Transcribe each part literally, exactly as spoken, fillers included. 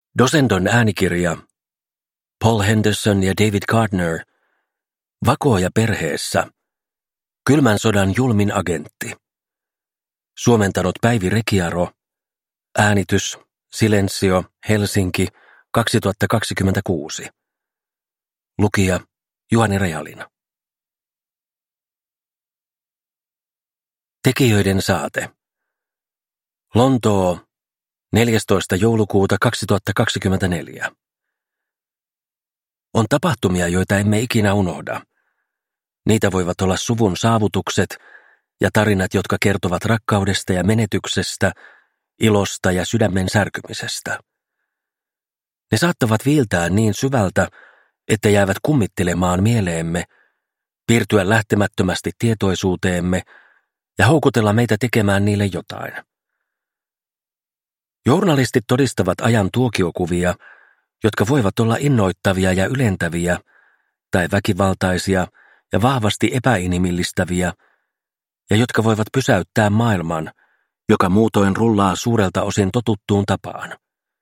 Dosendon äänikirja Paul Henderson ja David Gardner, Vakoja perheessä, Kylmän sodan julmin agentti. Suomentanut Päivi Rekiaro, äänitys, Silensio, Helsinki, kaksituhattakaksikymmentäkuusi. Lukija Juhani Rejalina. Tekijöiden saate. Lontoo, neljästoista joulukuuta kaksituhattakaksikymmentäneljä. On tapahtumia, joita emme ikinä unohda. Niitä voivat olla suvun saavutukset ja tarinat, jotka kertovat rakkaudesta ja menetyksestä, ilosta ja sydämen särkymisestä. Ne saattavat viiltää niin syvältä, että jäävät kummittelemaan mieleemme, piirtyä lähtemättömästi tietoisuuteemme ja houkutella meitä tekemään niille jotain. Journalistit todistavat ajan tuokiokuvia, jotka voivat olla innoittavia ja ylentäviä, tai väkivaltaisia ja vahvasti epäinhimillistäviä, ja jotka voivat pysäyttää maailman, joka muutoin rullaa suurelta osin totuttuun tapaan.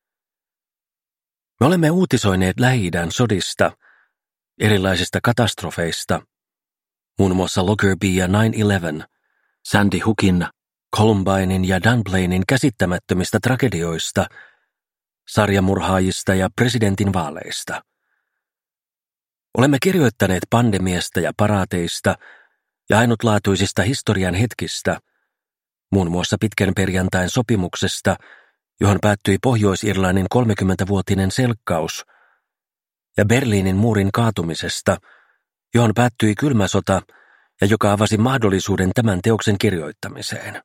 Me olemme uutisoineet Lähi-idän sodista, erilaisista katastrofeista, muun muassa Lockerbie ja nine eleven, Sandy Hookin, Columbinein ja Dunblainein käsittämättömistä tragedioista, sarjamurhaajista ja presidentin vaaleista. Olemme kirjoittaneet pandemiasta ja paraateista ja ainutlaatuisista historian hetkistä, muun muassa pitkän perjantain sopimuksesta, johon päättyi Pohjois-Irlannin kolmekymmentävuotinen selkkaus, ja Berliinin muurin kaatumisesta, johon päättyi kylmä sota ja joka avasi mahdollisuuden tämän teoksen kirjoittamiseen.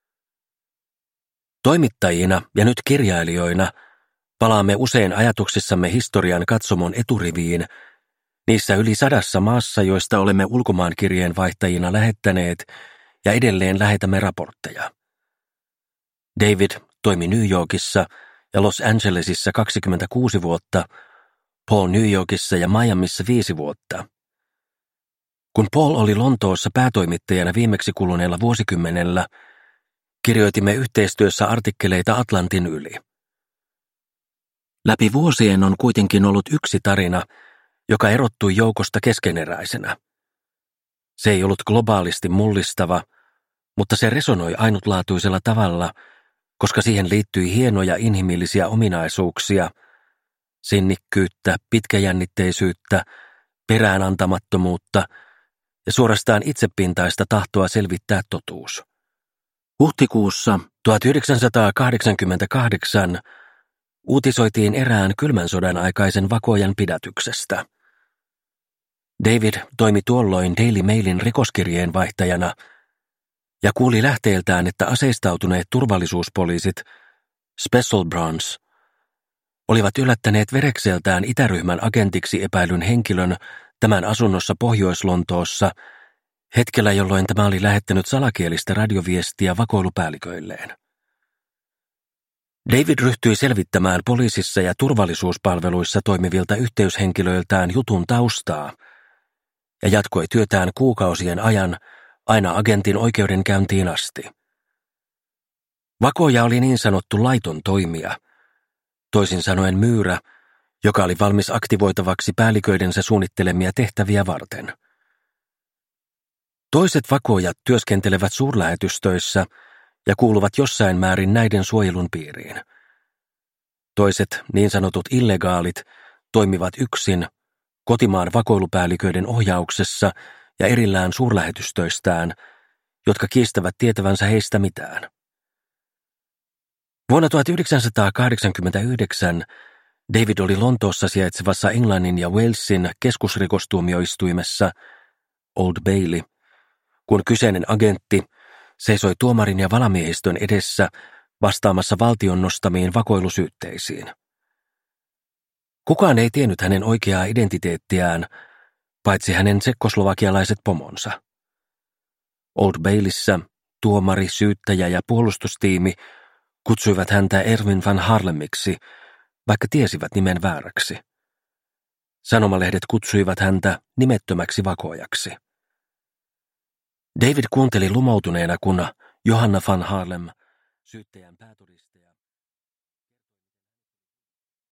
Toimittajina ja nyt kirjailijoina palaamme usein ajatuksissamme historian katsomon eturiviin, niissä yli sadassa maassa, joista olemme ulkomaankirjeenvaihtajina lähettäneet ja edelleen lähetämme raportteja. David toimi New Yorkissa ja Los Angelesissa kaksikymmentäkuusi vuotta, Paul New Yorkissa ja Miamissa viisi vuotta. Kun Paul oli Lontoossa päätoimittajana viimeksi kuluneella vuosikymmenellä, kirjoitimme yhteistyössä artikkeleita Atlantin yli. Läpi vuosien on kuitenkin ollut yksi tarina, joka erottui joukosta keskeneräisenä. Se ei ollut globaalisti mullistava, mutta se resonoi ainutlaatuisella tavalla, koska siihen liittyi hienoja inhimillisiä ominaisuuksia, sinnikkyyttä, pitkäjännitteisyyttä, peräänantamattomuutta ja suorastaan itsepintaista tahtoa selvittää totuus. Huhtikuussa tuhatyhdeksänsataakahdeksankymmentäkahdeksan uutisoitiin erään kylmän sodan aikaisen vakojan pidätyksestä. David toimi tuolloin Daily Mailin rikoskirjeenvaihtajana ja kuuli lähteeltään, että aseistautuneet turvallisuuspoliisit, Special Branch, olivat yllättäneet verekseltään itäryhmän agentiksi epäilyn henkilön tämän asunnossa Pohjois-Lontoossa hetkellä, jolloin tämä oli lähettänyt salakielistä radioviestiä vakoilupäälliköilleen. David ryhtyi selvittämään poliisissa ja turvallisuuspalveluissa toimivilta yhteyshenkilöiltään jutun taustaa ja jatkoi työtään kuukausien ajan aina agentin oikeudenkäyntiin asti. Vakoja oli niin sanottu laiton toimija, toisin sanoen myyrä, joka oli valmis aktivoitavaksi päälliköidensä suunnittelemia tehtäviä varten. Toiset vakojat työskentelevät suurlähetystöissä ja kuuluvat jossain määrin näiden suojelun piiriin. Toiset, niin sanotut illegaalit, toimivat yksin kotimaan vakoilupäälliköiden ohjauksessa ja erillään suurlähetystöistään, jotka kiistävät tietävänsä heistä mitään. Vuonna tuhatyhdeksänsataakahdeksankymmentäyhdeksän David oli Lontoossa sijaitsevassa Englannin ja Walesin keskusrikostuomioistuimessa Old Bailey, kun kyseinen agentti seisoi tuomarin ja valamiehistön edessä vastaamassa valtion nostamiin vakoilusyytteisiin. Kukaan ei tiennyt hänen oikeaa identiteettiään, paitsi hänen tsekkoslovakialaiset pomonsa. Old Baileyssä tuomari, syyttäjä ja puolustustiimi kutsuivat häntä Erwin van Harlemiksi, vaikka tiesivät nimen vääräksi. Sanomalehdet kutsuivat häntä nimettömäksi vakojaksi. David kuunteli lumoutuneena, kun Johanna van Harlem, syyttäjän päätodistajana,